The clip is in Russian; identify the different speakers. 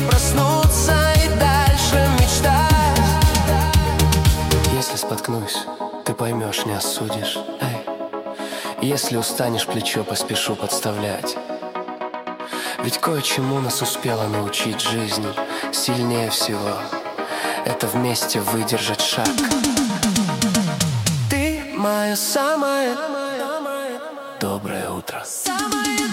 Speaker 1: проснуться и дальше мечтать. Если споткнусь, ты поймешь, не осудишь. Эй. Если устанешь, плечо поспешу подставлять. Ведь кое-чему нас успела научить жизнь. Сильнее всего это вместе выдержать шаг. Ты мое самое доброе утро.